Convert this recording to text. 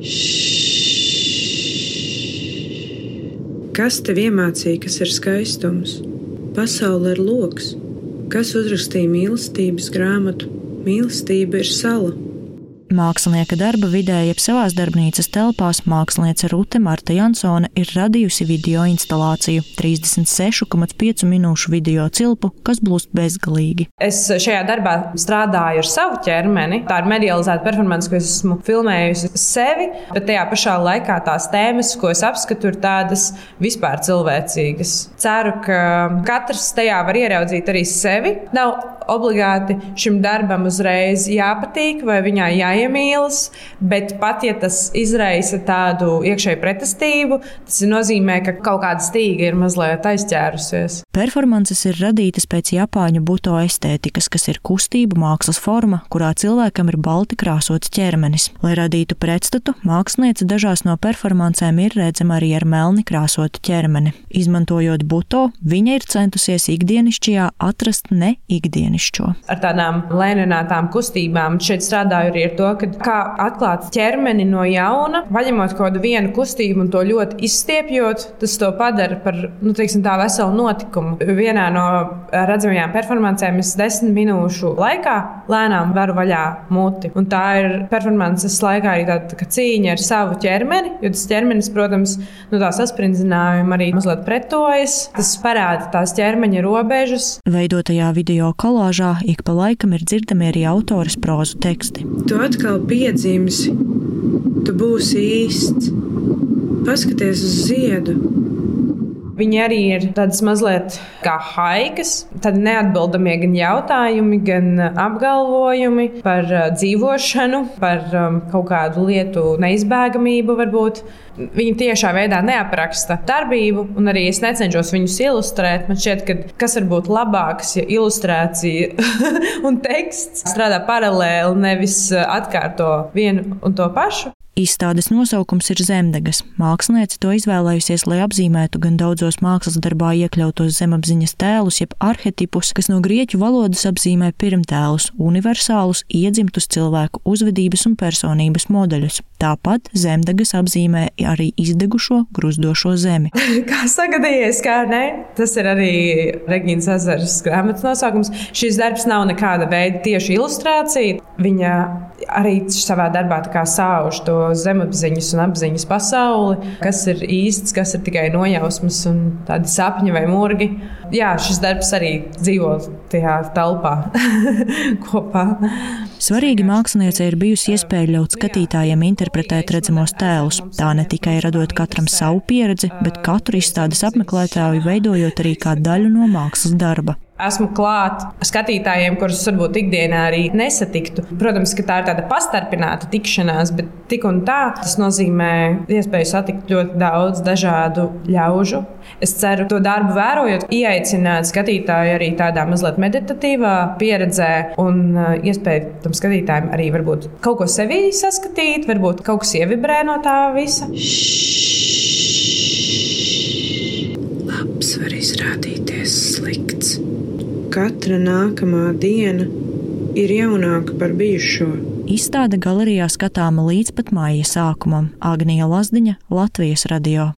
Kas tev iemācīja, kas ir skaistums? Pasaule ir loks. Kas uzrakstīja mīlestības grāmatu? Mīlestība ir sala. Mākslinieka darba vidē, jeb savās darbnīcas telpās, māksliniece Rute Marta Jansone ir radījusi video instalāciju 36,5 minūšu video cilpu, kas blūst bezgalīgi. Es šajā darbā strādāju ar savu ķermeni. Tā ir medializēta performance, ko es esmu filmējusi sevi, bet tajā pašā laikā tās tēmas, ko es apskatu, ir tādas vispār cilvēcīgas. Ceru, ka katrs tajā var ieraudzīt arī sevi. Nav obligāti šim darbam uzreiz jāpatīk vai viņā jāiemīlas, bet pat ja tas izraisa tādu iekšēju pretestību, tas nozīmē, ka kaut kāda stīga ir mazliet aizķērusies. Performances ir radītas pēc japāņu buto estētikas, kas ir kustību mākslas forma, kurā cilvēkam ir balti krāsots ķermenis. Lai radītu pretstatu, māksliniece dažās no performancēm ir redzama arī ar melni krāsotu ķermeni. Izmantojot buto, viņa ir centusies ikdienišķajā atrast ne ikdienišķo. Ar tādām lēninātām kustībām šeit strādāju arī ar to, kā atklāt ķermeni no jauna, paņemot kaut kādu vienu kustību un to ļoti izstiepjot, tas to padara par, tā veselu notikumu. Vienā no redzamajām performancēm es 10 minūšu laikā lēnām varu vaļā muti. Un tā ir performances laikā arī tāda cīņa ar savu ķermeni, jo tas ķermenis, protams, tā sasprindzinājumu arī mazliet pretojas. Tas parāda tās ķermeņa robežas. Veidotajā video kolāžā ik pa laikam ir dzirdami arī autores prózu teksti. Tu atkal piedzimsi, tu būsi īsts. Paskaties uz ziedu. Viņi arī ir tādas mazliet kā haikas, tādi neatbildamie gan jautājumi, gan apgalvojumi par dzīvošanu, par kaut kādu lietu neizbēgamību varbūt. Viņi tiešā veidā neapraksta darbību, un arī es necenšos viņus ilustrēt. Man šķiet, ka kas var būt labāks, ja ilustrācija un teksts strādā paralēli, nevis atkārto vienu un to pašu. Izstādes nosaukums ir Zemdegas. Māksliniece to izvēlējusies, lai apzīmētu gan daudzos mākslas darbā iekļautos zemapziņas tēlus, jeb arhetipus, kas no grieķu valodas apzīmē pirmtēlus, universālus, iedzimtus cilvēku uzvedības un personības modeļus. Tāpat Zemdegas apzīmē arī izdegušo, gruzdošo zemi. Kā sagadījies, kā ne? Tas ir arī Regīnas Ezeres grāmatas nosaukums. Šis darbs nav nekāda veida tieši ilustrācija. Viņa arī savā darbā sauž to zemapziņas un apziņas pasauli, kas ir īsts, kas ir tikai nojausmas un tādi sapņi vai murgi. Jā, šis darbs arī dzīvo tajā telpā kopā. Svarīgi māksliniecei ir bijusi iespēja ļaut skatītājiem interpretēt redzamos tēlus, tā ne tikai radot katram savu pieredzi, bet katru izstādes apmeklētāju veidojot arī kā daļu no mākslas darba. Esmu klāt skatītājiem, kurus varbūt ikdienā arī nesatiktu. Protams, ka tā ir tāda pastarpināta tikšanās, bet tik un tā tas nozīmē iespēju satikt ļoti daudz dažādu ļaužu. Es ceru, to darbu vērojot, ieaicināt skatītāju arī tādā mazliet meditatīvā pieredzē un iespēju tam skatītājiem arī varbūt kaut ko sevī saskatīt, varbūt kaut kas ievibrē no tā visa. Labs var izrādīties slikts. Katra nākamā diena ir jaunāka par bijušo. Izstāde galerijā skatāma līdz pat maija sākumam. Agnija Lazdiņa, Latvijas radio.